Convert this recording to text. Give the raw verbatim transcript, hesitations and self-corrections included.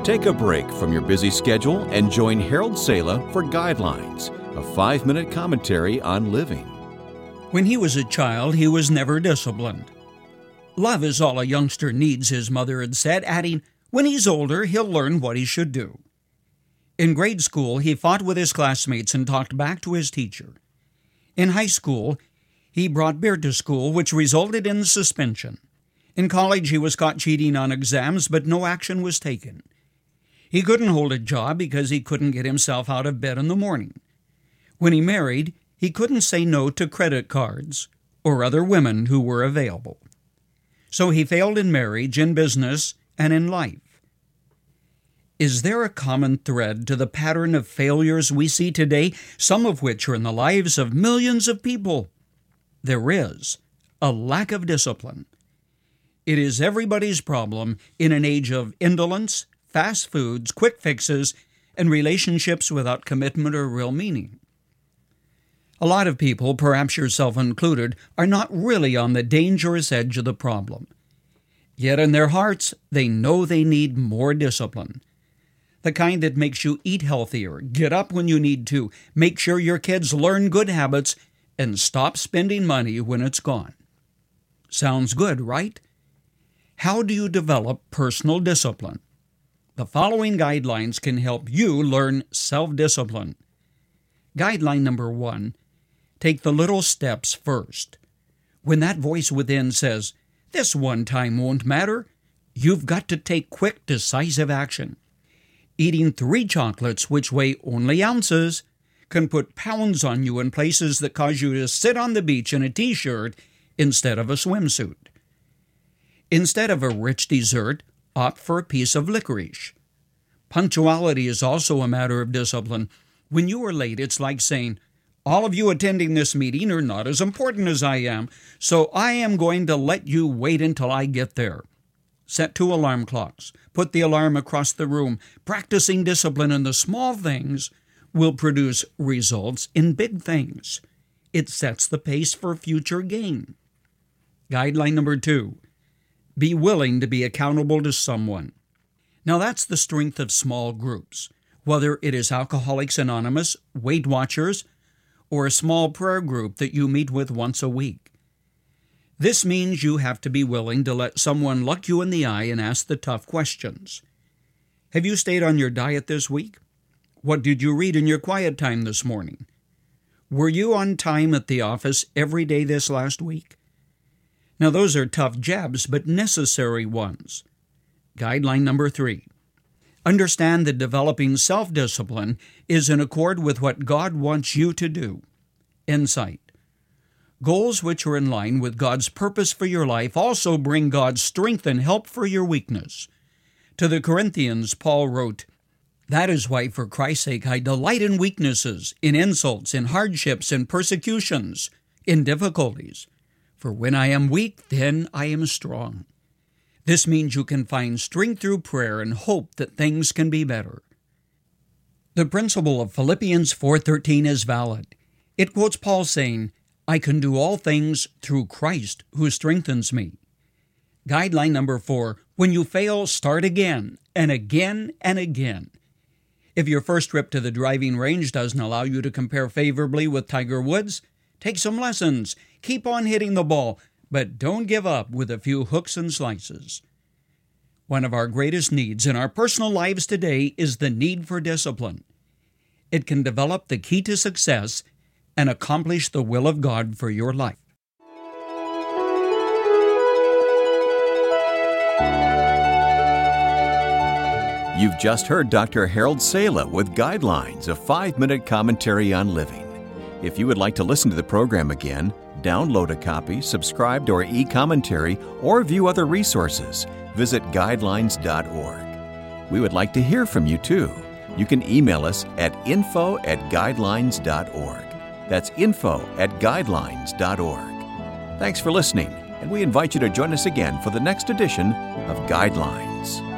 Take a break from your busy schedule and join Harold Sala for Guidelines, a five-minute commentary on living. When he was a child, he was never disciplined. Love is all a youngster needs, his mother had said, adding, when he's older, he'll learn what he should do. In grade school, he fought with his classmates and talked back to his teacher. In high school, he brought beer to school, which resulted in suspension. In college, he was caught cheating on exams, but no action was taken. He couldn't hold a job because he couldn't get himself out of bed in the morning. When he married, he couldn't say no to credit cards or other women who were available. So he failed in marriage, in business, and in life. Is there a common thread to the pattern of failures we see today, some of which are in the lives of millions of people? There is a lack of discipline. It is everybody's problem in an age of indolence, fast foods, quick fixes, and relationships without commitment or real meaning. A lot of people, perhaps yourself included, are not really on the dangerous edge of the problem. Yet in their hearts, they know they need more discipline. The kind that makes you eat healthier, get up when you need to, make sure your kids learn good habits, and stop spending money when it's gone. Sounds good, right? How do you develop personal discipline? The following guidelines can help you learn self-discipline. Guideline number one, take the little steps first. When that voice within says, this one time won't matter, you've got to take quick, decisive action. Eating three chocolates, which weigh only ounces, can put pounds on you in places that cause you to sit on the beach in a t-shirt instead of a swimsuit. Instead of a rich dessert, opt for a piece of licorice. Punctuality is also a matter of discipline. When you are late, it's like saying, all of you attending this meeting are not as important as I am, so I am going to let you wait until I get there. Set two alarm clocks. Put the alarm across the room. Practicing discipline in the small things will produce results in big things. It sets the pace for future gain. Guideline number two. Be willing to be accountable to someone. Now that's the strength of small groups, whether it is Alcoholics Anonymous, Weight Watchers, or a small prayer group that you meet with once a week. This means you have to be willing to let someone look you in the eye and ask the tough questions. Have you stayed on your diet this week? What did you read in your quiet time this morning? Were you on time at the office every day this last week? Now, those are tough jabs, but necessary ones. Guideline number three. Understand that developing self-discipline is in accord with what God wants you to do. Insight. Goals which are in line with God's purpose for your life also bring God's strength and help for your weakness. To the Corinthians, Paul wrote, that is why, for Christ's sake, I delight in weaknesses, in insults, in hardships, in persecutions, in difficulties. For when I am weak, then I am strong. This means you can find strength through prayer and hope that things can be better. The principle of Philippians four thirteen is valid. It quotes Paul saying, I can do all things through Christ who strengthens me. Guideline number four, when you fail, start again, and again, and again. If your first trip to the driving range doesn't allow you to compare favorably with Tiger Woods, take some lessons. Keep on hitting the ball, but don't give up with a few hooks and slices. One of our greatest needs in our personal lives today is the need for discipline. It can develop the key to success and accomplish the will of God for your life. You've just heard Doctor Harold Sala with Guidelines, a five-minute commentary on living. If you would like to listen to the program again, download a copy, subscribe to our e-commentary, or view other resources, visit guidelines dot org. We would like to hear from you, too. You can email us at info at guidelines dot org. That's info at guidelines dot org. Thanks for listening, and we invite you to join us again for the next edition of Guidelines.